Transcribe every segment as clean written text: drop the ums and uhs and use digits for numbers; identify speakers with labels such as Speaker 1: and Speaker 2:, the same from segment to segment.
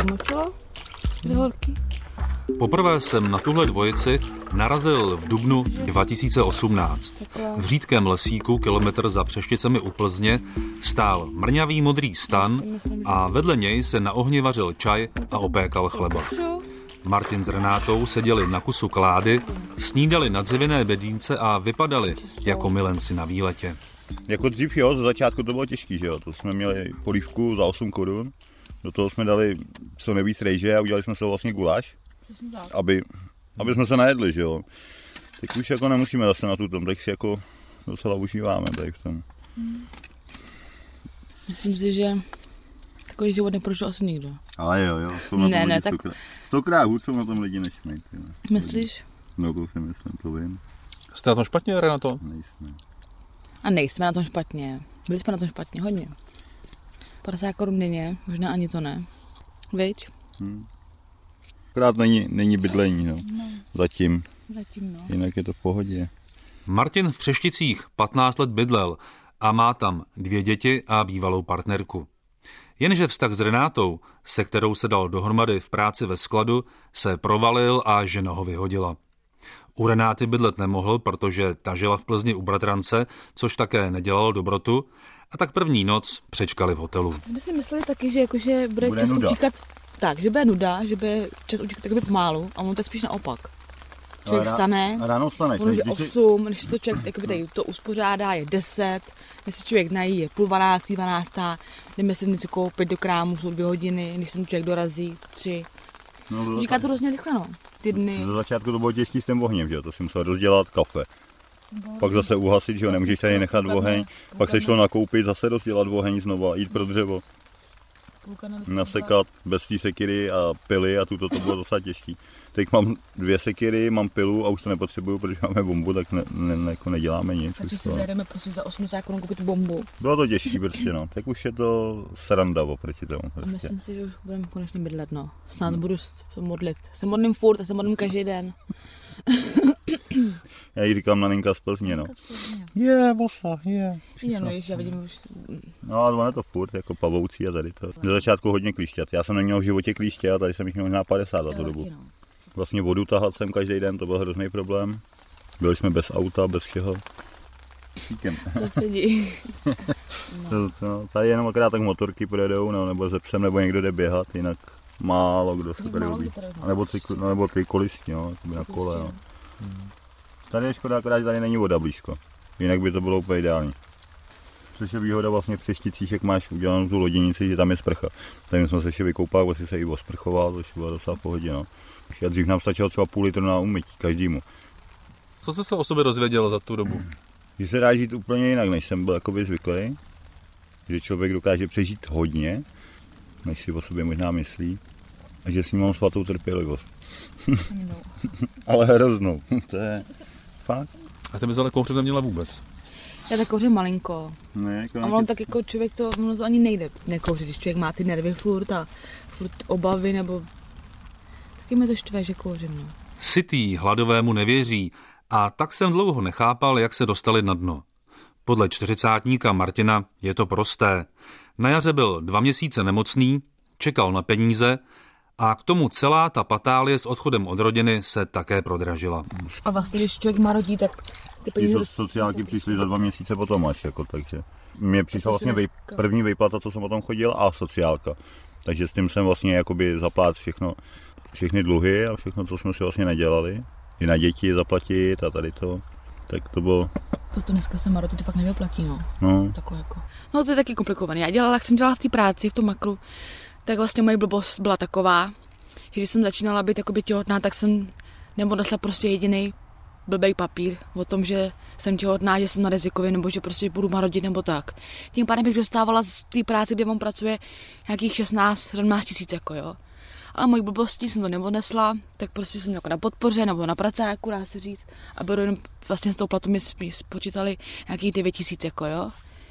Speaker 1: zamočilo? Je horký.
Speaker 2: Poprvé jsem na tuhle dvojici narazil v dubnu 2018. V řídkém lesíku, kilometr za Přešticemi u Plzně, stál mrňavý modrý stan a vedle něj se na ohni vařil čaj a opékal chleba. Martin s Renátou seděli na kusu klády, snídali na dřevěné bedínce a vypadali jako milenci na výletě.
Speaker 3: Jako dřív ze začátku to bylo těžký, že jo, to jsme měli polívku za 8 korun, do toho jsme dali co nejvíc rejže a udělali jsme se vlastně guláš, aby jsme se najedli, že jo. Teď už jako nemusíme zase na tom, tak si jako docela užíváme tady v tom.
Speaker 1: Myslím si, že takový život neprožil asi nikdo.
Speaker 3: Ale jo, jsou na tom lidi tak... stokrát hůř jsou na tom lidi než my.
Speaker 1: Myslíš?
Speaker 3: No to si myslím, to vím.
Speaker 2: Jste na tom špatně, Renato?
Speaker 3: Nejsme.
Speaker 1: A nejsme na tom špatně. Byli jsme na tom špatně, hodně. 50 korun denně, možná ani to ne. Viď?
Speaker 3: Akorát není bydlení, no. Zatím,
Speaker 1: no.
Speaker 3: Jinak je to v pohodě.
Speaker 2: Martin v Přešticích 15 let bydlel a má tam 2 děti a bývalou partnerku. Jenže vztah s Renátou, se kterou se dal dohromady v práci ve skladu, se provalil a žena ho vyhodila. U Renáty bydlet nemohl, protože ta žila v Plzni u bratrance, což také nedělalo dobrotu, a tak první noc přečkali v hotelu.
Speaker 1: My si mysleli taky, že jakože bude čas utíkat, tak, že bude nuda, že bude čas utíkat taky pomálu, a ono to je spíš naopak. Člověk stane,
Speaker 3: ráno vstaneš,
Speaker 1: ono je 8, než si to člověk tady to uspořádá, je 10, než si člověk nají, je 11:30, 12, jdeme si něco koupit do krámu, jsou 2 hodiny, než se člověk dorazí, 3. Říká to hrozně rychle, no. Ty dny.
Speaker 3: Za začátku to bylo těžký s tím ohněm, že jo, to si musel rozdělat kafe. Pak zase uhasit, že jo, nemůžeš tady nechat oheň, pak se šlo nakoupit, zase rozdělat oheň znova, jít pro dřevo. Nasekat bez té sekyry a pily a tuto to bylo docela těžký. Teď mám 2 sekyry, mám pilu a už to nepotřebuju, protože máme bombu, tak jako neděláme nic.
Speaker 1: Takže si zajdeme prostě za 80 korun koupit bombu.
Speaker 3: Bylo to těžký prostě, no. Tak už je to sranda oproti tomu. Prostě.
Speaker 1: Myslím si, že už budeme konečně bydlet, no. Snad budu se modlit. Se modlím furt a se modlím každý den.
Speaker 3: Já jí říkám naninka z Plzně, no. Je, bosa, je.
Speaker 1: No, ještě já vidím už.
Speaker 3: No a ono je to furt, jako pavoucí a tady to. Na začátku hodně klíšťat. Já jsem neměl v životě klíště a tady jsem jich měl možná 50 za tu dobu. Vlastně vodu tahat sem každý den, to byl hrozný problém. Byli jsme bez auta, bez všeho.
Speaker 1: Sousedí.
Speaker 3: No, tady jenom akorát tak motorky projedou, no, nebo ze psem, nebo někdo jde běhat, jinak málo kdo se tady ubí. Nebo ty kolisti, no, na kole, no. Tady je škoda, akorát, že tady není voda blízko. Jinak by to bylo úplně ideální. Což je výhoda vlastně v Přešticích, jak máš udělanou tu loděnici, že tam je sprcha. Tady jsme se ještě vykoupali, vlastně se i osprchoval, což bylo docela v pohodě, no. A dřív nám stačilo třeba půl litru na umytí, každému.
Speaker 2: Co jste se o sobě dozvěděl za tu dobu?
Speaker 3: Že se dá žít úplně jinak, než jsem byl jakoby zvyklý. Že člověk dokáže přežít hodně, než si o sobě možná myslí. A že s ním mám svatou trpělivost.
Speaker 1: No.
Speaker 3: Ale hroznou, to je fakt.
Speaker 2: A ty bys ale kouřit neměla vůbec?
Speaker 1: Já tak kouřím malinko.
Speaker 3: Ne,
Speaker 1: a ono tak jako člověk ono to ani nejde nekouřit, když člověk má ty nervy furt a furt obavy, nebo taky mi to štve, že kouřím, no.
Speaker 2: Sytý hladovému nevěří a tak jsem dlouho nechápal, jak se dostali na dno. Podle 40átníka Martina je to prosté. Na jaře byl 2 měsíce nemocný, čekal na peníze a k tomu celá ta patálie s odchodem od rodiny se také prodražila.
Speaker 1: A vlastně, když člověk má rodí, tak ty peníze...
Speaker 3: Sociálky přišly za 2 měsíce potom až, jako, takže mně přišla vlastně první výplata, co jsem potom chodil, a sociálka. Takže s tím jsem vlastně jakoby zaplát všechny dluhy a všechno, co jsme si vlastně nedělali. I na děti zaplatit a tady to. Tak to bylo...
Speaker 1: Proto dneska se Maroty to fakt nevyplatí, no.
Speaker 3: No.
Speaker 1: Takhle jako. No to je taky komplikované. Jak jsem dělala v té práci, v tom makru, tak vlastně moje blbost byla taková, že když jsem začínala být jakoby těhotná, tak jsem neodnesla prostě jediný blbej papír o tom, že jsem těhotná, že jsem na rizikově, nebo že prostě budu marodit, nebo tak. Tím pádem bych dostávala z té práce, kde on pracuje, nějakých 16-17 tisíc, jako jo. Ale mojí blbostí jsem to neodnesla, tak prostě jsem jako na podpoře nebo na pracáku, dá se říct. A bylo jenom vlastně s tou platou mi spočítali nějakých 9 tisíc, jako jo.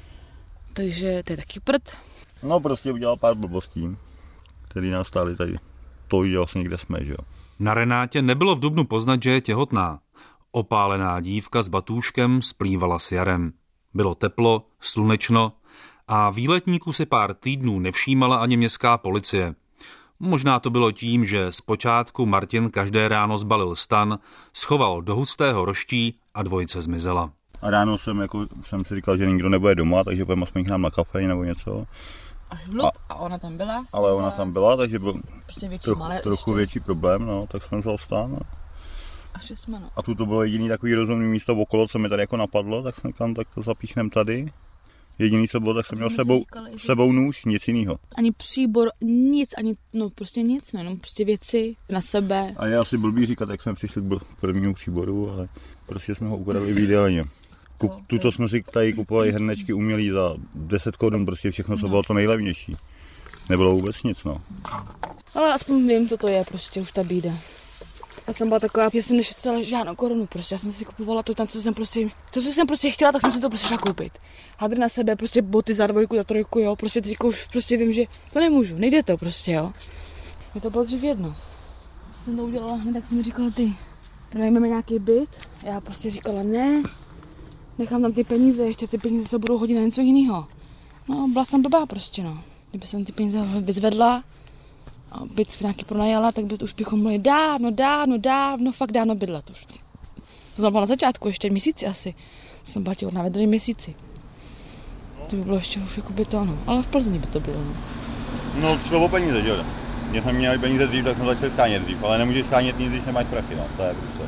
Speaker 1: Takže to je taky prd.
Speaker 3: No prostě udělal pár blbostí, který nás stály tady. To že vlastně kde jsme, že jo.
Speaker 2: Na Renátě nebylo v dubnu poznat, že je těhotná. Opálená dívka s batůžkem splývala s jarem. Bylo teplo, slunečno a výletníků si pár týdnů nevšímala ani městská policie. Možná to bylo tím, že zpočátku Martin každé ráno zbalil stan, schoval do hustého roští a dvojice zmizela.
Speaker 3: A ráno jsem si říkal, že nikdo nebude doma, takže půjdeme aspoň k nám na kafe nebo něco.
Speaker 1: A ona tam byla?
Speaker 3: Ale ona tam byla, takže byl
Speaker 1: prostě
Speaker 3: trochu větší problém, no, tak jsme vzal stan.
Speaker 1: A šli jsme, no.
Speaker 3: A tu to bylo jediný takový rozumný místo okolo, co mi tady jako napadlo, tak jsem říkal, tak to zapíchneme tady. Jediný, co bylo, tak jsem měl sebou nůž, nic jiného.
Speaker 1: Ani příbor, nic, prostě nic, no, jenom prostě věci na sebe.
Speaker 3: A je asi blbý říkat, jak jsme přišli k prvnímu příboru, ale prostě jsme ho ukradli v jídelně. Tuto jsme si tady kupovali hrnečky umělý za 10 korun, prostě všechno, co bylo to nejlevnější. Nebylo vůbec nic, no.
Speaker 1: Ale aspoň vím, co to je, prostě už ta bída. Já jsem byla taková, že jsem nešetřila žádnou korunu, prostě já jsem si kupovala to tam, co jsem prostě chtěla, tak jsem si to prostě šla koupit. Hadr na sebe, prostě boty za 2, za 3, jo, prostě teďka už prostě vím, že to nemůžu, nejde to prostě, jo. Mě to bylo dřív jedno. Jsem to udělala hned, tak jsem mi říkala, ty, pronajmeme nějaký byt. Já prostě říkala, ne, nechám tam ty peníze, ještě ty peníze se budou hodit na něco jiného. No, byla jsem blbá prostě, no. Kdyby jsem ty peníze vyzvedla, a byt nějaký pronajala, tak by už bychom mohli dávno, fakt dávno bydlet už. To bylo na začátku, ještě měsíci asi. Jsem byla těhotná ve 2 měsíci. To by bylo ještě už jako by to, no. Ale v Plzni by to bylo, no.
Speaker 3: No, šlo o peníze, že jo. Když jsme měli peníze dřív, tak jsme začali schánět dřív, ale nemůžeš schánět nic, když nemáš prachy, no. To je prostě.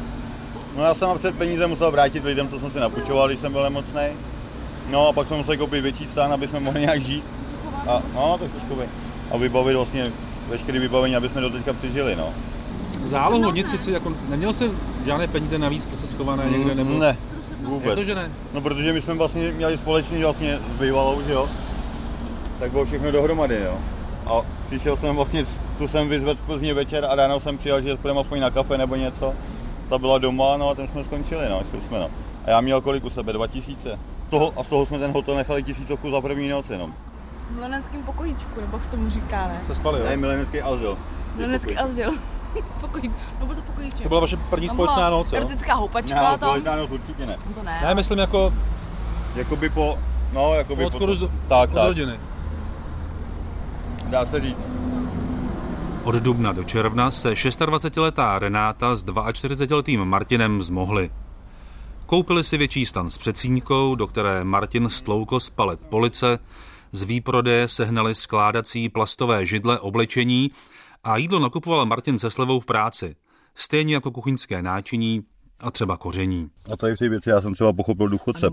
Speaker 3: No já jsem před peníze musel vrátit lidem, co jsem si napůjčoval, když jsem byl nemocnej. No a pak jsme museli koupit větší stan, aby jsme mohli nějak žít. A, no, tak trošku by. A vybavit vlastně veškeré vybavení, aby jsme do teďka přežili, no.
Speaker 2: Zálohu, nic si jako, neměl jsi žádné peníze navíc prostě schované někde nebo?
Speaker 3: Ne, vůbec.
Speaker 2: Jak to, že ne?
Speaker 3: No protože my jsme vlastně měli společný vlastně s bývalou, že jo. Tak bylo všechno dohromady, jo. A přišel jsem vlastně, tu jsem vyzvedl v Plzni večer a ráno jsem přijel, že půjdeme aspoň na kafe nebo něco. Ta byla doma, no a tam jsme skončili, no, šli jsme, no. A já měl kolik u sebe? 2000. Z toho jsme ten hotel nechali 1000 za první noc jenom.
Speaker 1: V milenském pokojíčku, nebo jak tomu říká, ne?
Speaker 2: Se spali, jo?
Speaker 3: Ne, milenský azyl.
Speaker 1: Milenský azyl. Pokojík, no byl to pokojíček.
Speaker 2: To byla vaše první společná noc, jo?
Speaker 1: Erotická houpačka
Speaker 3: tam. Společná noc určitě ne.
Speaker 1: To ne.
Speaker 2: Ne, myslím jako...
Speaker 3: Jakoby po... No, jakoby
Speaker 2: po...
Speaker 3: Tak.
Speaker 2: rodiny.
Speaker 3: Dá se říct.
Speaker 2: Od dubna do června se 26letá Renáta s 42letým Martinem zmohli. Koupili si větší stan s předsíňkou, do které Martin stloukl z palet police, z výprodeje sehnali skládací plastové židle oblečení a jídlo nakupoval Martin se slevou v práci, stejně jako kuchyňské náčiní a třeba koření.
Speaker 3: A tady v té věci já jsem třeba pochopil důchodce,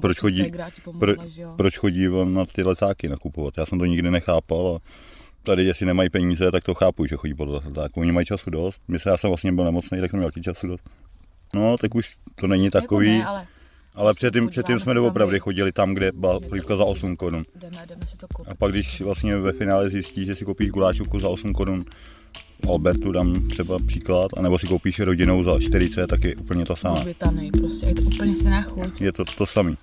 Speaker 3: proč chodí na ty letáky nakupovat. Já jsem to nikdy nechápal a tady, jestli nemají peníze, tak to chápu, že chodí podle letáku. Oni mají času dost. Já jsem vlastně byl nemocný, tak jsem měl času dost. No, tak už to není takový. Jako ne, ale předtím jsme doopravdy chodili tam, kde byla polívka za 8 korun.
Speaker 1: Jdeme si to koupit.
Speaker 3: A pak, když vlastně ve finále zjistíš, že si koupíš gulášovku za 8 korun, Albertu dám třeba příklad, anebo si koupíš rodinou za 40, tak je úplně to samé.
Speaker 1: Prostě je to úplně stejná chuť.
Speaker 3: Je to samé.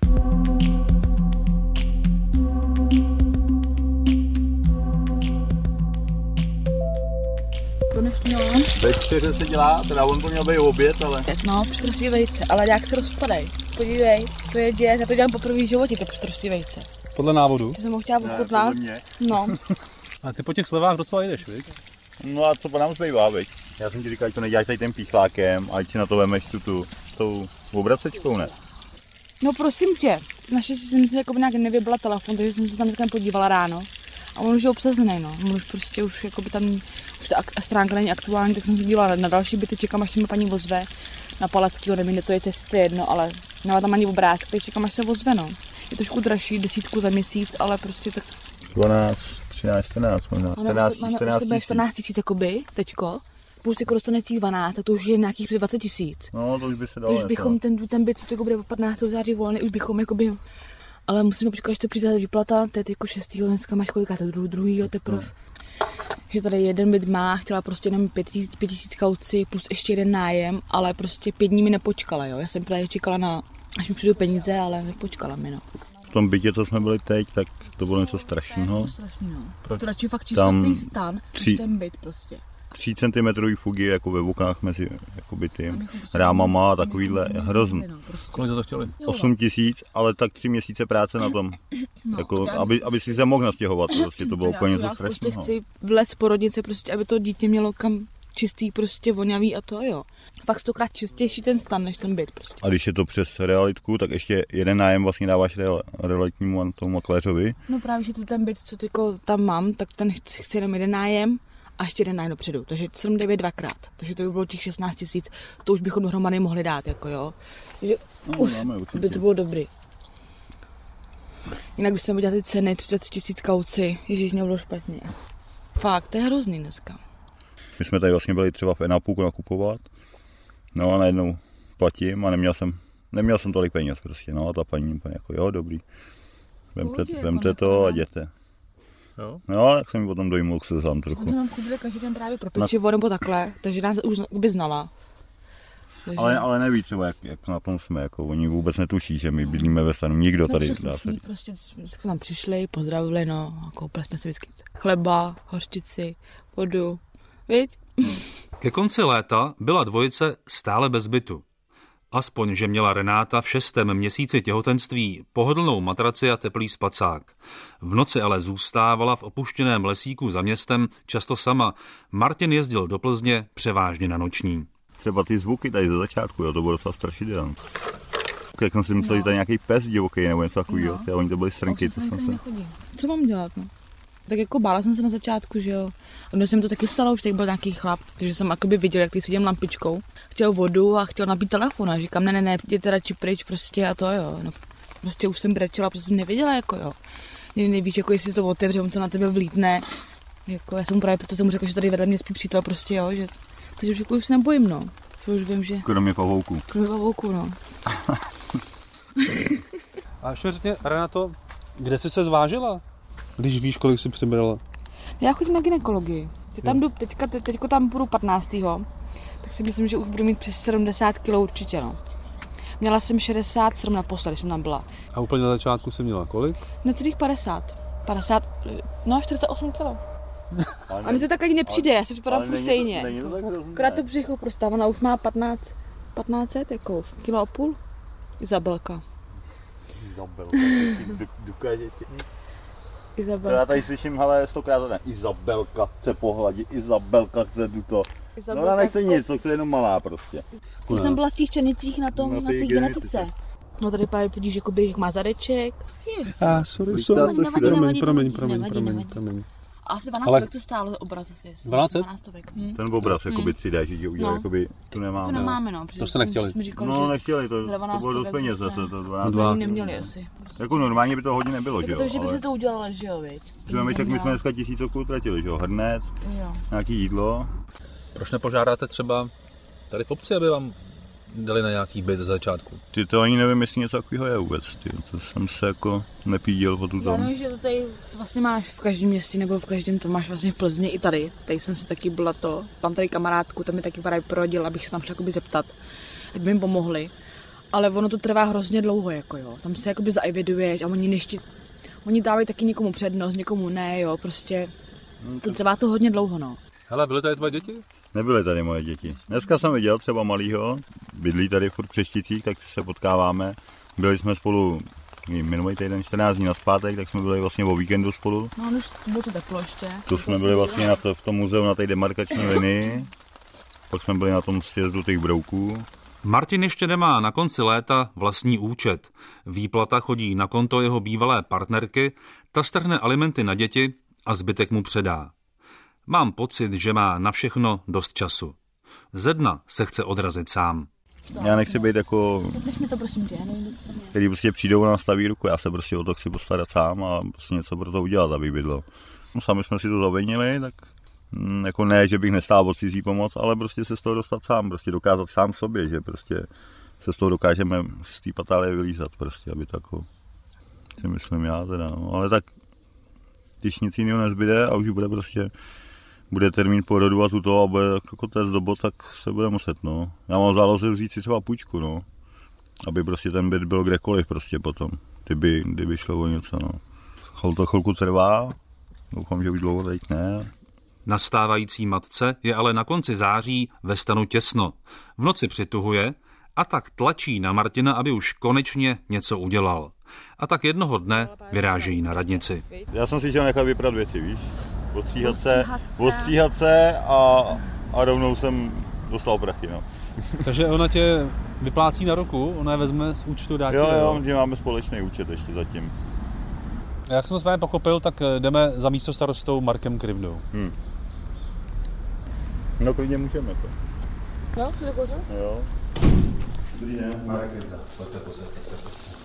Speaker 3: Ve 4 se dělá, teda on to měl být oběd, ale...
Speaker 1: No, pštrosí vejce, ale jak se rozpadají. Podívej, to je děs, já to dělám poprvé v životě, to pštrosí vejce.
Speaker 2: Podle návodu?
Speaker 1: Ty jsem ho chtěla ochutnat. No.
Speaker 2: A ty po těch slevách docela jdeš, viď?
Speaker 3: No a co po nám zbývá, viď? Já jsem ti říkal, že to neděláš tady tím píchlákem, ať si na to vemeš tou obracečkou, ne?
Speaker 1: No prosím tě, naštěstí jsem si jako nějak nevybila telefon, takže jsem se tam podívala ráno. A on už je obsazený, no. On už prostě jakoby tam, už ta stránka není aktuální, tak jsem se dívala na další byty, čekám, až se mi paní ozve. Na Palackýho, nevím, to je sice jedno, ale nemá tam ani obrázky, tak čekám, až se ozve, no. Je trošku dražší, 10 za měsíc, ale prostě tak...
Speaker 3: 12, 13, 14 možná.
Speaker 1: 14 tisíc jakoby, teďko. Plus jako dostane těch 12, tak to už je nějakých 20 000.
Speaker 3: No, to už by se dalo.
Speaker 1: To už bychom ten byt, co to bude 15. září volný, už bychom jakoby... Ale musíme počkat, až to přijde výplata, to je jako 6. dneska máš koliká, to druhýho teprve. Že tady jeden byt má, chtěla prostě jenom 5 000 kauci plus ještě jeden nájem, ale prostě 5 dní mi nepočkala, jo. Já jsem právě čekala až mi přijdou peníze, ale nepočkala mi, no.
Speaker 3: V tom bytě, co jsme byli teď, tak to bylo něco strašného.
Speaker 1: To radši fakt čistotný stan, než ten byt prostě.
Speaker 3: 3 cm fugy jako ve bokách mezi jakoby tím rámama a takovýhle hrozný.
Speaker 2: Kolik za to chtěli?
Speaker 3: 8 000, ale tak 3 měsíce práce na tom. Jako, aby si se mohl nastěhovat, prostě to bylo úplně něco strašného.
Speaker 1: Já prostě chci vlez porodit se, prostě, aby to dítě mělo kam čistý, prostě vonavý a to jo. Fakt 100krát čistější ten stan, než ten byt prostě.
Speaker 3: A když je to přes realitku, tak ještě jeden nájem vlastně dáváš realitnímu a tomu makléřovi.
Speaker 1: No právě, že ten byt, co tyko tam mám, tak ten chci jenom jeden nájem a ještě jeden nájem dopředu. Takže 7-9 dvakrát. Takže to by bylo těch 16 000, to už bychom dohromady mohli dát, jako jo. Takže by to bylo dobrý. Jinak bychom viděli ty ceny, 30 000 kauci, ježiš, mě bylo špatně. Fakt, to je hrozný dneska.
Speaker 3: My jsme tady vlastně byli třeba v Enapu nakupovat, no a najednou platím a neměl jsem tolik peněz prostě, no a ta paní úplně jako jo, dobrý, vemte to a jděte.
Speaker 2: Jo?
Speaker 3: No, tak jsem mi potom dojmul k slzám trochu.
Speaker 1: Jsme nám chodili každý den právě pro pečivo nebo takhle, takže nás už by znala. Takže...
Speaker 3: Ale neví třeba, jak na tom jsme, jako oni vůbec netuší, že my bydlíme ve stanu, nikdo tady dá se.
Speaker 1: Prostě jsme tam přišli, pozdravili, no, a koupili jsme si vždycky chleba, hořčici, vodu, viď?
Speaker 2: Ke konci léta byla dvojice stále bez bytu. Aspoň, že měla Renáta v 6. měsíci těhotenství pohodlnou matraci a teplý spacák. V noci ale zůstávala v opuštěném lesíku za městem často sama. Martin jezdil do Plzně převážně na noční.
Speaker 3: Třeba ty zvuky tady ze začátku, jo, to bylo docela strašidelné. Jak jsem si myslel, že tady nějaký pes divoký nebo něco takového, no. Oni to byly srnky.
Speaker 1: Co mám dělat, no? Tak jako bála jsem se na začátku, že jo. A když jsem to taky stalo, už tady byl nějaký chlap, takže jsem jakoby viděl, jak ty svídím lampičkou. Chtěl vodu a chtěl nabít telefon a říkám, ne, jděte radši pryč prostě a to jo. No, prostě už jsem brečela, protože jsem nevěděla, jako jo. Někdy nevíš, jako jestli to otevře, on to na tebe vlítne. Jako já jsem právě proto jsem mu řekla, že tady vedle mě spí přítel prostě, jo, že... Takže už jako už se nebojím, no. Že už vím, že...
Speaker 3: Kromě pavouků.
Speaker 1: Kromě pavouků, no.
Speaker 4: A ještě řekně, Renato, kde jsi se zvážila, když víš, kolik jsi přibrala?
Speaker 1: Já chodím na gynekologii. Tam jdu, teďko tam půjdu 15. Tak si myslím, že už budu mít přes 70 kg určitě, no. Měla jsem 67 naposledy, když jsem tam byla.
Speaker 4: A úplně na začátku jsi měla kolik?
Speaker 1: Necelých 50. 48 kg. A mi to tak ani nepřijde, já si připadám furt stejně.
Speaker 3: Není to tak hrozný.
Speaker 1: Akorát to břicho prostě, ona už má 1500, jako už, kilo a půl. Izabelka.
Speaker 3: To já tady slyším, ale 100krát to ne. Izabelka chce pohladit, Izabelka chce to. No ona nechce nic, to chce jenom malá prostě.
Speaker 1: Když jsem byla v těch Černicích na té genetice. No tady právě podíš, jakoby, jak má zadeček.
Speaker 4: Sorry. Promiň.
Speaker 1: A asi 12 to stálo obraz asi.
Speaker 4: 12?
Speaker 3: Ten obraz, jakoby 3D, že udělal, jakoby tu nemáme.
Speaker 1: To nemáme, no.
Speaker 4: To jste nechtěli.
Speaker 3: No nechtěli, to bylo dost peněz zase, to 12.
Speaker 1: To neměli asi.
Speaker 3: Jako normálně by to hodně nebylo, že jo.
Speaker 1: Protože by se to udělalo, že jo, viď.
Speaker 3: Tak my jsme dneska 1000 utratili, že jo, hrnec, nějaký jídlo.
Speaker 2: Proč nepožádáte třeba tady v obci, aby vám dali na nějaký byt za začátku?
Speaker 3: Ty to ani nevím, jestli něco takového je vůbec, to jsem se jako nepíděl po tu tam.
Speaker 1: Já že to tady vlastně máš v každém městě, nebo v každém, to máš vlastně v Plzni i tady. Tady jsem si taky byla to, mám tady kamarádku, tam mi taky právě porodila, abych se tam šla zeptat, ať by mi pomohli. Ale ono to trvá hrozně dlouho, jako jo, tam se jakoby zaeviduješ a oni dávají taky někomu přednost, někomu ne, jo, prostě to trvá to hodně dlouho, no.
Speaker 4: Hele, byly tady tvoje děti?
Speaker 3: Nebyly tady moje děti. Dneska jsem viděl třeba malýho, bydlí tady furt v Přešticích, tak se potkáváme. Byli jsme spolu minulý týden 14 dní nazpátek, tak jsme byli vlastně o víkendu spolu.
Speaker 1: No, už bylo to teplo ještě.
Speaker 3: To jsme byli vlastně v tom muzeu na té demarkační linii. Pak jsme byli na tom sjezdu těch brouků.
Speaker 2: Martin ještě nemá na konci léta vlastní účet. Výplata chodí na konto jeho bývalé partnerky, ta strhne alimenty na děti a zbytek mu předá. Mám pocit, že má na všechno dost času. Ze dna se chce odrazit sám.
Speaker 3: Já nechci být jako,
Speaker 1: mi to, prosím tě,
Speaker 3: který prostě přijdou a nastaví ruku, já se prostě o to chci postarat sám a prostě něco pro to udělat, aby bydlo. No, sami jsme si to zavinili, tak jako ne, že bych nestál o cizí pomoc, ale prostě se z toho dostat sám, prostě dokázat sám sobě, že prostě se z toho dokážeme z té patálie vylízat, prostě, aby tako, si myslím já teda, no. Ale tak, když nic jiného nezbyde a už bude termín porodu a tuto a bude jako test dobo, tak se bude muset, no. Já mám záloze vzít si třeba půjčku, no. Aby prostě ten byt byl kdekoliv prostě potom, kdyby šlo o něco, no. To chvilku trvá, doufám, že už dlouho teď ne.
Speaker 2: Nastávající matce je ale na konci září ve stanu těsno. V noci přituhuje a tak tlačí na Martina, aby už konečně něco udělal. A tak jednoho dne vyrážejí na radnici.
Speaker 3: Já jsem si chtěl nechat vyprat věci, víš? Ostříhat se a rovnou jsem dostal prachy, no.
Speaker 4: Takže ona tě vyplácí na roku, ona je vezme z účtu dátě.
Speaker 3: Jo, že máme společný účet ještě zatím.
Speaker 4: Jak jsem to správně pochopil, tak jdeme za místostarostou Markem Krivdou.
Speaker 3: No klidně můžeme to.
Speaker 1: Jo, to dokořu?
Speaker 3: Jo.
Speaker 5: Dobrý den, Marek Krivda. Pojďte, posaďte se.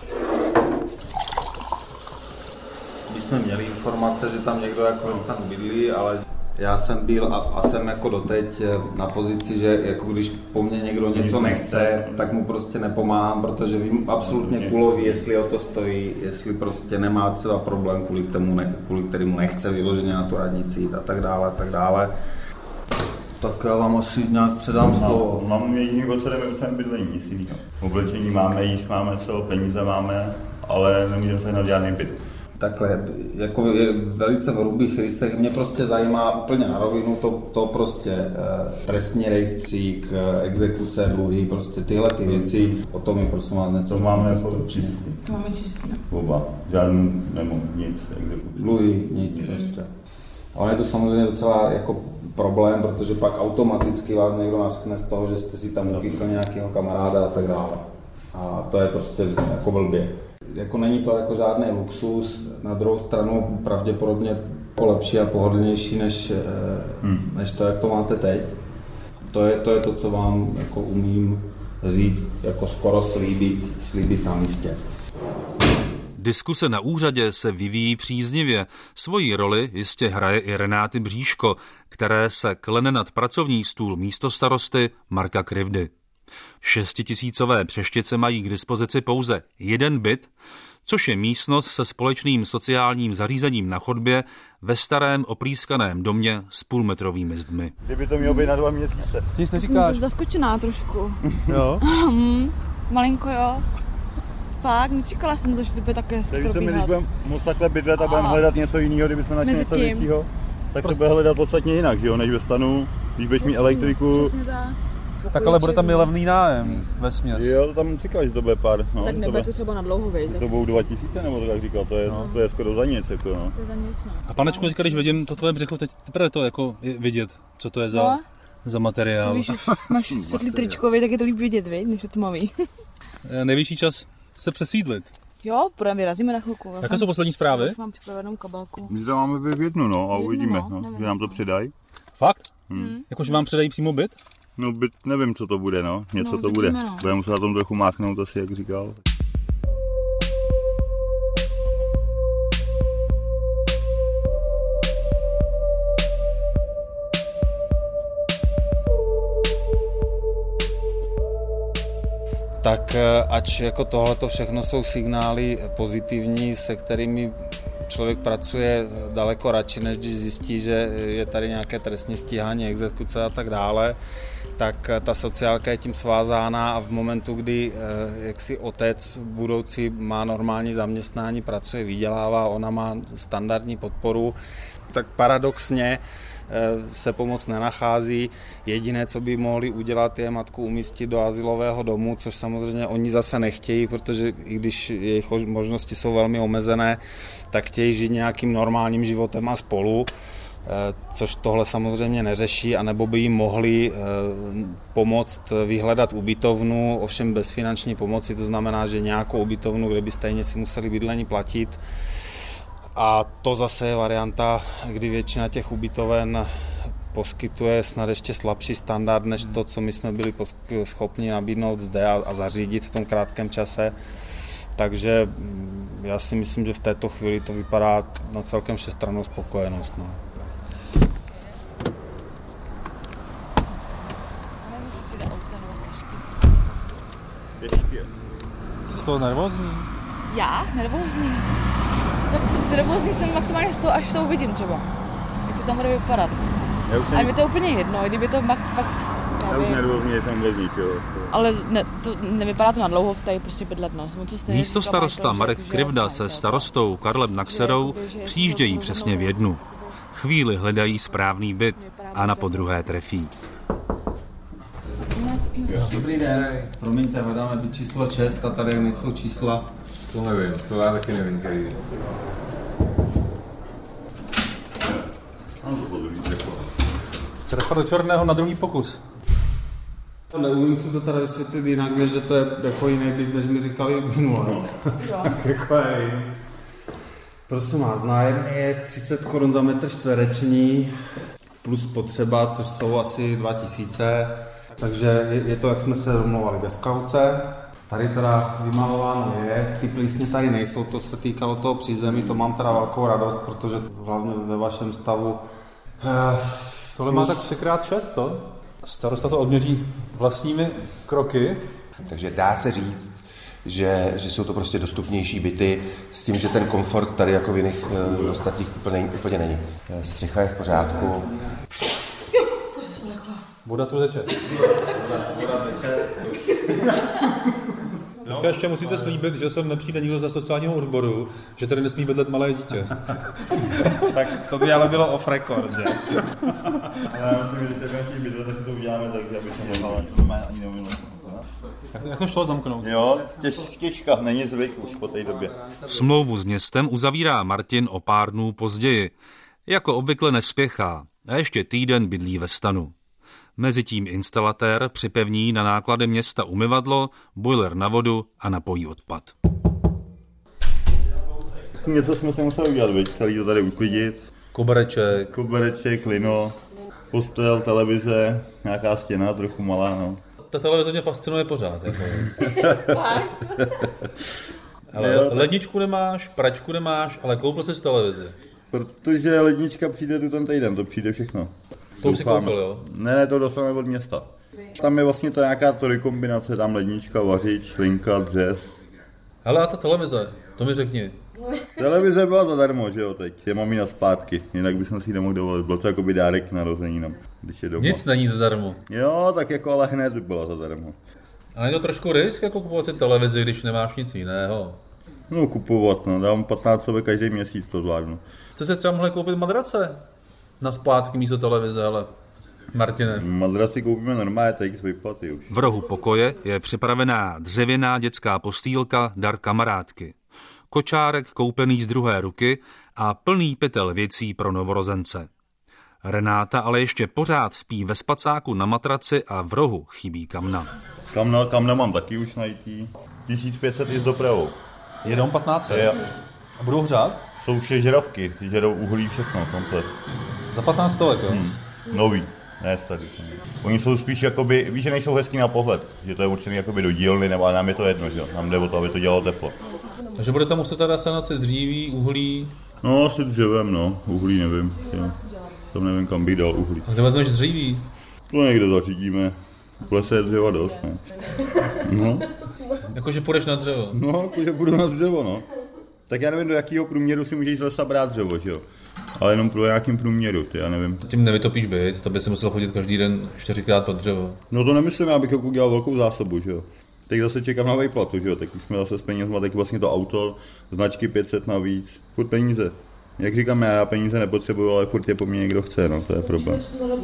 Speaker 5: My jsme měli informace, že tam někdo jako tam bydlí, ale já jsem byl a jsem jako doteď na pozici, že jako když po mně někdo něco nechce, tak mu prostě nepomáhám, protože vím absolutně kulový, jestli o to stojí, jestli prostě nemá třeba problém kvůli kterému nechce vyloženě na tu radnici jít a tak dále. Tak já vám asi nějak předám slovo.
Speaker 3: Mám jediný potřebujeme bydlení, nic jiného. Oblečení máme, jíst máme, peníze máme, ale nemůžeme se hned žádný byt.
Speaker 5: Takhle, jako je velice v hrubých rysech, mě prostě zajímá úplně na rovinu to prostě trestní rejstřík, exekuce, dluhy, prostě tyhle ty věci, o tom mi prosím vás něco.
Speaker 3: To máme jako čistý.
Speaker 1: To máme čistý, no.
Speaker 3: Oba, žádný nemám nic, exekuce.
Speaker 5: Dluhy, nic prostě. A on je to samozřejmě docela jako problém, protože pak automaticky vás někdo naskne z toho, že jste si tam upíchl nějakého kamaráda a tak dále. A to je prostě jako blbě. Jako není to jako žádný luxus, na druhou stranu pravděpodobně lepší a pohodlnější, než to, jak to máte teď. To je to, co vám jako umím říct, jako skoro slíbit na místě.
Speaker 2: Diskuse na úřadě se vyvíjí příznivě. Svoji roli jistě hraje i Renáty Bříško, které se klene nad pracovní stůl místostarosty Marka Krivdy. 6tisícové Přeštice mají k dispozici pouze jeden byt, což je místnost se společným sociálním zařízením na chodbě ve starém oprýskaném domě s půlmetrovými zdmi.
Speaker 3: Kdyby to mělo být na 2 měsíce.
Speaker 4: Ty jsi
Speaker 1: Jsem
Speaker 4: neříkáš?
Speaker 1: zaskočená trošku.
Speaker 4: Jo?
Speaker 1: Malinko jo. Fakt, nečekala jsem to, že to bude také
Speaker 3: Když
Speaker 1: probíhat.
Speaker 3: budeme moc takhle bydlet a budeme hledat něco jiného, kdybychom našli něco většího, tak se bude hledat podstatně jinak, že jo, než ve stanu, když budeš mít elektriku.
Speaker 1: Přesně tak.
Speaker 4: Tak ale bude tam i levný nájem vesměs.
Speaker 3: Jo, tam říkal, že to bude pár. No,
Speaker 1: Tak nebude to třeba na dlouho, vej.
Speaker 3: To budou 2000, nebo to tak říkal, to je skoro za nic, jako no.
Speaker 1: To je za nic, no.
Speaker 4: A panečku, teďka, když vidím to tvoje břicho, teď teprve to jako vidět, co to je za materiál.
Speaker 1: To víš, máš světlý tričko, tak je to líp vidět, vej, než je tmavý.
Speaker 4: Nejvyšší čas se přesídlit.
Speaker 1: Jo, vyrazíme na chvilku.
Speaker 4: Jaké jsou poslední zprávy?
Speaker 1: Mám připravenou kabelku.
Speaker 3: My to máme v jednu, no, a uvidíme,
Speaker 1: no,
Speaker 3: že nám to přidají.
Speaker 4: Fakt? Jakože vám předají přímo byt?
Speaker 3: No, byt, nevím, co to bude, no, něco
Speaker 1: No,
Speaker 3: to bude.
Speaker 1: vidíme, no.
Speaker 3: Budeme muset na tom trochu máchnout, asi, jak říkal.
Speaker 5: Tak ač jako tohleto všechno jsou signály pozitivní, se kterými člověk pracuje daleko radši, než když zjistí, že je tady nějaké trestní stíhání, exekuce a tak dále, tak ta sociálka je tím svázána a v momentu, kdy jaksi otec budoucí má normální zaměstnání, pracuje, vydělává, ona má standardní podporu, tak paradoxně se pomoc nenachází. Jediné, co by mohli udělat, je matku umístit do azylového domu, což samozřejmě oni zase nechtějí, protože i když jejich možnosti jsou velmi omezené, tak chtějí žít nějakým normálním životem a spolu, což tohle samozřejmě neřeší, anebo by jim mohli pomoct vyhledat ubytovnu, ovšem bez finanční pomoci, to znamená, že nějakou ubytovnu, kde by stejně si museli bydlení platit. A to zase je varianta, kdy většina těch ubytoven poskytuje snad ještě slabší standard, než to, co my jsme byli schopni nabídnout zde a zařídit v tom krátkém čase. Takže já si myslím, že v této chvíli to vypadá na celkem všestrannou spokojenost. No.
Speaker 4: Jsi z toho nervózní?
Speaker 1: Já? Nervózní? Tak nervózní jsem maximálně z toho, až to uvidím třeba. Jak to tam bude vypadat. Ale mi to je úplně jedno, kdyby to fakt...
Speaker 3: Já už nervózní jsem vůbec nic, jo.
Speaker 1: Ale to nevypadá to na dlouho, tady prostě bydlet, no.
Speaker 2: Místostarosta Marek Krivda se starostou Karlem Naxerou přijíždějí přesně v 1. Chvíli hledají správný byt a na podruhé trefí.
Speaker 5: Dobrý den. Promiňte, hledáme byt číslo 6 a tady nejsou čísla.
Speaker 6: To nevím, to já taky nevím, který.
Speaker 4: Trefa do černého na druhý pokus.
Speaker 5: Neumím si to teda vysvětlit jinak, než že to je jako jiný byt, než mi říkali minule. Tak jako je jiný. Prosím vás, nájemný je 30 Kč za metr čtvereční plus potřeba, což jsou asi 2000. Takže je to, jak jsme se domluvali, bez kauce. Tady teda vymalováno je, ty plísně tady nejsou, to se týkalo toho přízemí, to mám teda velkou radost, protože hlavně ve vašem stavu.
Speaker 4: Tohle má tak 3x6, co? Starosta to odměří vlastními kroky.
Speaker 7: Takže dá se říct, že jsou to prostě dostupnější byty s tím, že ten komfort tady jako v jiných ostatních úplně není. Střecha je v pořádku.
Speaker 4: Voda tu teče.
Speaker 5: Voda teče.
Speaker 4: Teďka ještě musíte slíbit, že sem nepřijde nikdo ze sociálního odboru, že tady nesmí bydlet malé dítě.
Speaker 5: Tak to by ale bylo off record, že?
Speaker 3: Já myslím, že když se budeme bydlet, tak si to uděláme tak, aby se ani neumím.
Speaker 4: Jak to šlo zamknout?
Speaker 3: Jo, těžká, není zvyk už po té době.
Speaker 2: Smlouvu s městem uzavírá Martin o pár dnů později. Jako obvykle nespěchá a ještě týden bydlí ve stanu. Mezitím instalatér připevní na náklady města umyvadlo, boiler na vodu a napojí odpad.
Speaker 3: Něco jsme se museli udělat, celý to tady uklidit. Kobereček, lino, postel, televize, nějaká stěna, trochu malá, no.
Speaker 8: Ta televize mě fascinuje pořád. Jako. Ale ledničku nemáš, pračku nemáš, ale koupil jsi televizi.
Speaker 3: Protože lednička přijde tu ten týden, to přijde všechno.
Speaker 8: To už si koupil, jo?
Speaker 3: Ne, to dostaneme od města. Tam je vlastně to nějaká trojkombinace, tam lednička, vařič, linka, dřez.
Speaker 8: Hele, a ta televize, to mi řekni.
Speaker 3: Televize byla zadarmo, že jo, teď. Je mamina zpátky, jinak bychom si ji nemohli dovolit. Bylo to jako by dárek k narozeninám, když je doma.
Speaker 8: Nic není zadarmo.
Speaker 3: Jo, tak jako ale hned byla zadarmo.
Speaker 8: Ale je to trošku risk, jako kupovat si televizi, když nemáš nic jiného.
Speaker 3: No kupovat, no, dám 15 každý měsíc, to zvládnu.
Speaker 8: Jste si třeba mohli koupit madrace na splátky místo televize, ale Martine.
Speaker 3: Madraci koupíme normálně, teď z vyplaty už.
Speaker 2: V rohu pokoje je připravená dřevěná dětská postýlka dar kamarádky. Kočárek koupený z druhé ruky a plný pytel věcí pro novorozence. Renáta ale ještě pořád spí ve spacáku na matraci a v rohu chybí kamna.
Speaker 3: Kamna mám taky už najítý. 1500 i s dopravou.
Speaker 4: Jedou 15.
Speaker 3: Jo.
Speaker 4: A budou hřát?
Speaker 3: To už je žravky, ty žerou uhlí všechno, komplet.
Speaker 4: Za 15 let, jo?
Speaker 3: Nový, ne starý. Oni jsou spíš jakoby, víš, že nejsou hezký na pohled, že to je určený jakoby do dílny, nebo nám je to jedno, že jo, nám jde o to, aby to dělalo teplo.
Speaker 8: Takže budete muset teda sehnat dříví, uhlí?
Speaker 3: No, asi dřevem, no, uhlí nevím, jo. Tam nevím, kam bych dal uhlí.
Speaker 8: A kde vezmeš dříví?
Speaker 3: To někde zařídíme, v lese je dřeva dost, ne. No.
Speaker 8: Jakože půjdeš na dřevo?
Speaker 3: No, jakože půjdu na dřevo, no. Tak já nevím, do jakého průměru si můžeš z lesa brát dřevo, že jo. Ale jenom pro nějakým průměru, ty, já nevím.
Speaker 8: Tím nevytopíš byt, to by si musel chodit každý den 4krát pod dřevo.
Speaker 3: No to nemyslím, já bych jako dělal velkou zásobu, že jo. Teď zase čekám na výplatu, že jo, tak už jsme zase s penězma, tak vlastně to auto, značky 500 navíc, furt peníze. Jak říkám, já peníze nepotřebuju, ale furt je po mně někdo chce, no, to je problém.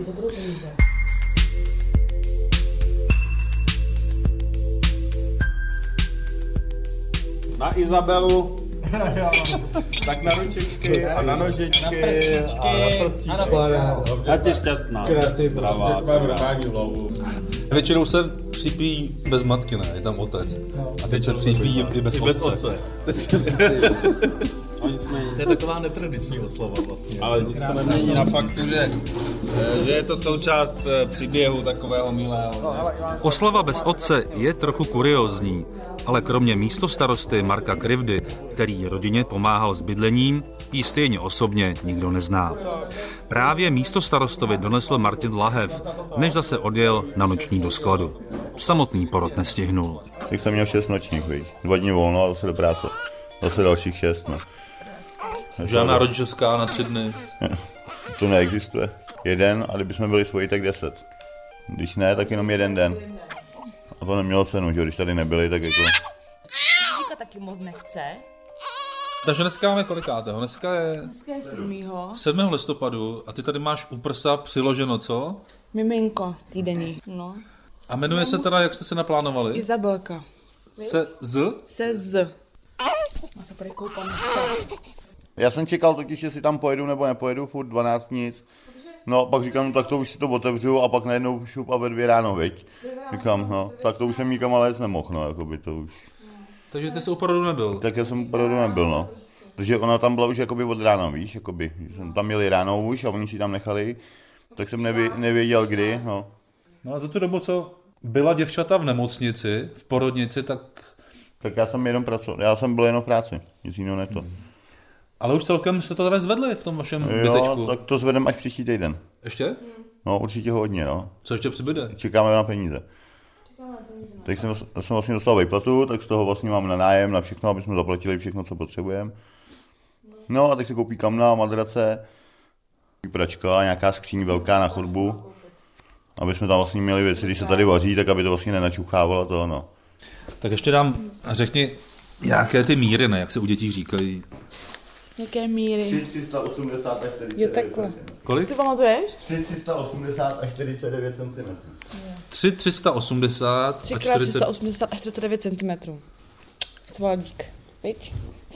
Speaker 5: Na Izabelu, tak na ručičky a na nožičky a na prstíčky. Ať je šťastná.
Speaker 7: Krásný
Speaker 5: zdravá.
Speaker 4: Většinou se připíjí bez matky, ne? Je tam otec. A teď se připíjí i bez otce.
Speaker 9: To je taková netradiční oslava vlastně.
Speaker 5: Ale nic to nemění na faktu, že je to součást příběhu takového milého.
Speaker 2: Oslava bez otce je trochu kuriózní, ale kromě místostarosty Marka Krivdy, který rodině pomáhal s bydlením, ji stejně osobně nikdo nezná. Právě místostarostovi donesl Martin lahev, než zase odjel na noční do skladu. Samotný porod nestihnul.
Speaker 3: Tak jsem měl 6 nočních, víš. 2 dny volno a zase do práce. Zase dalších 6, no.
Speaker 8: Žádná rodičovská na 3 dny.
Speaker 3: To neexistuje. 1 a kdybychom byli svoji, tak 10. Když ne, tak jenom 1 den. A to nemělo cenu, že když tady nebyli, tak jako...
Speaker 10: Díka taky moc nechce.
Speaker 8: Takže dneska máme kolikátého? Dneska je 7. listopadu a ty tady máš u prsa přiloženo co?
Speaker 1: Miminko týdenní, no.
Speaker 8: A jmenuje se teda, jak jste se naplánovali?
Speaker 1: Izabelka.
Speaker 8: Se
Speaker 1: Z. Má se tady koupat dneska.
Speaker 3: Já jsem čekal totiž, jestli tam pojedu nebo nepojedu, furt 12 nic. No, pak říkám, no tak to už si to otevřu a pak najednou šup a ve 2 ráno, viď? Říkám, no, tak to už jsem nikam ale nemohl, no, jakoby to už.
Speaker 8: Takže ty jsi u porodu nebyl?
Speaker 3: Tak já jsem u porodu nebyl, no. Takže ona tam byla už jakoby od rána, víš, jakoby. Jsem tam měli ráno už a oni si tam nechali, tak jsem nevěděl kdy, no.
Speaker 8: No a za tu dobu, co byla děvčata v nemocnici, v porodnici, tak
Speaker 3: já jsem jenom pracoval, já jsem byl jenom v práci, nic jiného ne to.
Speaker 8: Ale už celkem jste to tady zvedli v tom vašem bytečku.
Speaker 3: Jo, tak to zvedem až příští týden.
Speaker 8: Ještě?
Speaker 3: No, určitě hodně, no.
Speaker 8: Co ještě přibyde?
Speaker 3: Čekáme na peníze. Tak jsem vlastně dostal výplatu, tak z toho vlastně mám na nájem, na všechno, aby jsme zaplatili všechno, co potřebujeme. No a tak se koupí kamna, madrace, pračka, nějaká skříň velká na chodbu, aby jsme tam vlastně měli věci, když se tady vaří, tak aby to vlastně nenačuchávalo to, no.
Speaker 8: Tak ještě dám, řekni, jaké ty míry, ne, jak se u dětí říkají.
Speaker 1: Jaké míry?
Speaker 3: 380 až 49
Speaker 1: Jo, takhle.
Speaker 8: Kolik?
Speaker 1: Ty pamatuješ?
Speaker 3: 380 až 49 cm.
Speaker 8: 380
Speaker 1: 3 x 380 až 49 cm. Cvalík. Viď?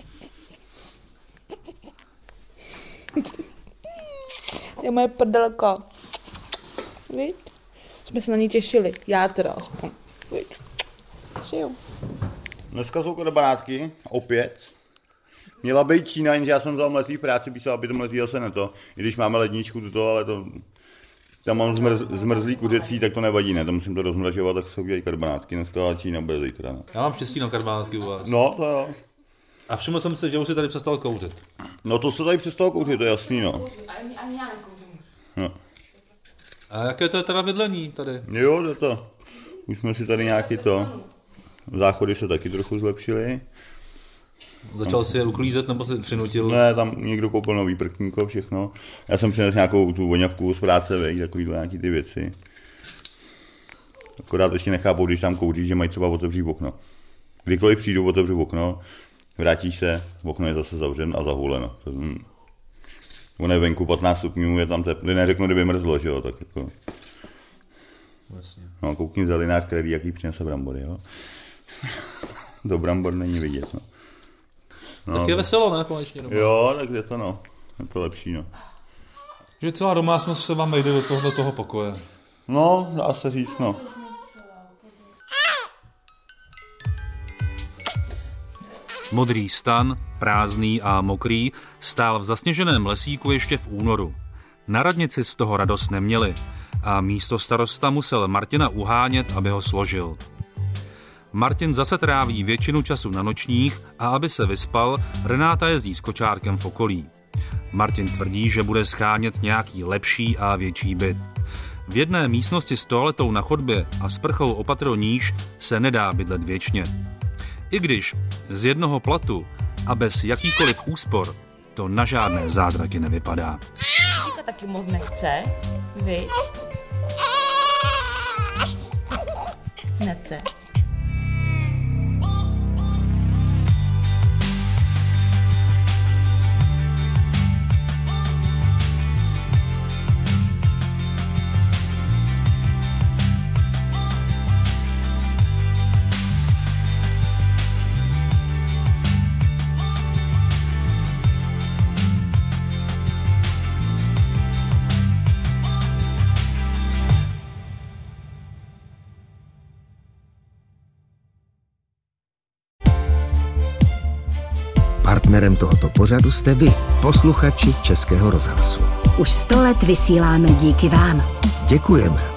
Speaker 1: Je moje prdelka. Viď? Jsme se na ní těšili. Já teda aspoň. Viď? Si jo.
Speaker 3: Dneska jsou kodebanátky, opět. Měla být Čína, jenže já jsem vzal mletý v práci, písal, aby to mletý zase neto. I když máme ledničku tuto, ale to... Tam mám zmrzlý kuřecí, tak to nevadí, ne? Tam musím to rozmražovat, tak se udělají karbanátky. Dneska ale Čína bude zítra, ne?
Speaker 8: Já mám štěstí na karbanátky u vás.
Speaker 3: No, to jo.
Speaker 8: A všiml jsem si, že už si tady přestal kouřit.
Speaker 3: No to se tady přestalo kouřit, to je jasný, no.
Speaker 1: Ani já nekouřím už.
Speaker 3: No.
Speaker 8: A jaké to je teda bydlení tady?
Speaker 3: Jo, to je to. Už jsme si tady nějaký to... Záchody se taky trochu zlepšily.
Speaker 8: Začal si je uklízet nebo se přinutil?
Speaker 3: Ne, tam někdo koupil nový prkínko, všechno. Já jsem přinesl nějakou tu voňavku z práce, veď, takový nějaký ty věci. Akorát ještě nechápou, když tam kouří, že mají třeba otevřít okno. Kdykoliv přijdu, otevřu okno, vrátíš se, okno je zase zavřen a zahuleno. Ono je venku 15 stupňů, je tam teplý, neřeknu, kdyby mrzlo, že jo, tak jako...
Speaker 8: Vlastně.
Speaker 3: No, koukni zelinář, který jaký přinese brambory, jo. Do brambor není vidět, no. No,
Speaker 8: tak je veselo, ne, konečně doma.
Speaker 3: Jo, tak je to, no. Je to lepší, no.
Speaker 8: Že celá domácnost se vám vejde do toho pokoje.
Speaker 3: No, dá se říct, no.
Speaker 2: Modrý stan, prázdný a mokrý, stál v zasněženém lesíku ještě v únoru. Na radnici z toho radost neměli a místo starosta musel Martina uhánět, aby ho složil. Martin zase tráví většinu času na nočních a aby se vyspal, Renáta jezdí s kočárkem v okolí. Martin tvrdí, že bude schánět nějaký lepší a větší byt. V jedné místnosti s toaletou na chodbě a sprchou o patro níž se nedá bydlet věčně. I když z jednoho platu a bez jakýkoliv úspor to na žádné zázraky nevypadá.
Speaker 1: To taky moc nechce, viď? Nechce.
Speaker 10: Partnerem tohoto pořadu jste vy, posluchači Českého rozhlasu.
Speaker 11: Už 100 let vysíláme díky vám.
Speaker 10: Děkujeme.